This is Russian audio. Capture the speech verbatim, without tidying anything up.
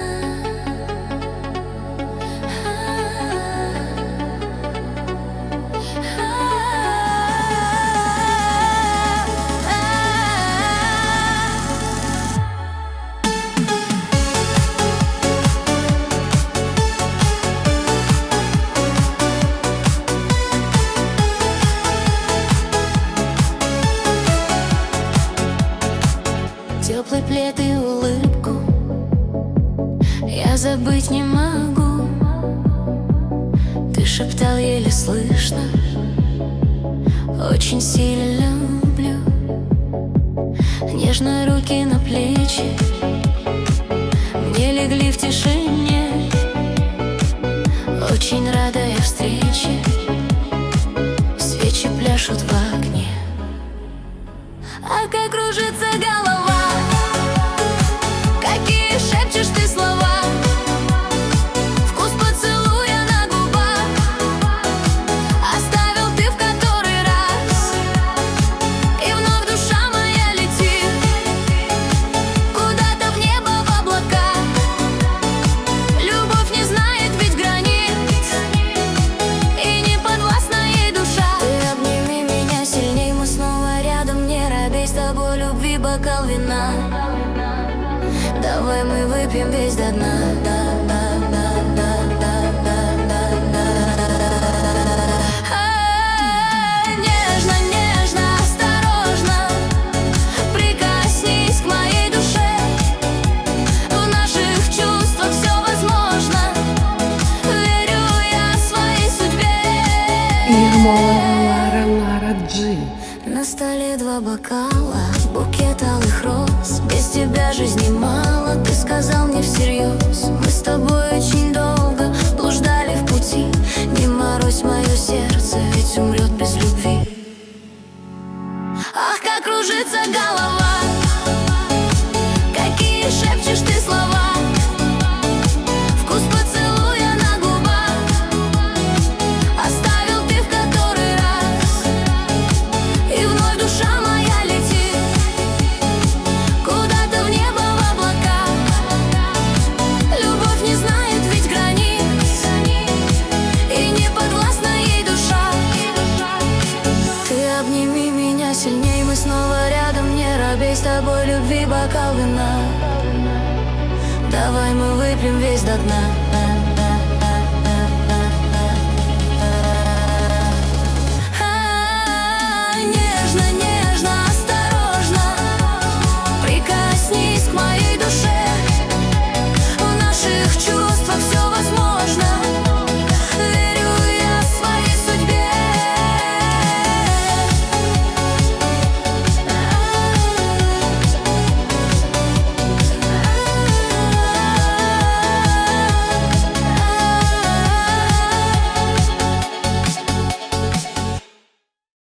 Теплый плед и улыбку я забыть не могу. Ты шептал еле слышно: очень сильно люблю. Нежно руки на плечи мне легли в тишине. Очень рада я встрече, свечи пляшут в огне. А как кружится голова, какие шепчешь ты слова, вкус поцелуя на губах оставил ты в который раз. И вновь душа моя летит куда-то в небо, в облака. Любовь не знает ведь границ, и не подвластна ей душа. Ты обними меня сильней, мы снова рядом, не робей, с тобой любви бокал вина. Давай мы выпьем весь до дна. Нежно, нежно, осторожно прикоснись к моей душе. В наших чувствах все возможно. Верю я своей судьбе. На столе два бокала, букет алых роз. Без тебя жизни мало, ты сказал мне всерьез. Мы с тобой очень долго блуждали в пути. Не морозь мое сердце, ведь умрет без любви. Ах, как кружится голова, какие шепчешь ты слова, вкус поцелуя на губах оставил ты в который раз. И вновь душа моя летит куда-то в небо, в облака. Любовь не знает ведь границ, и не подвластна ей душа. Ты обними меня сильней, мы снова рядом, не робей, с тобой любви бокал вина. Давай мы выпьем весь до дна.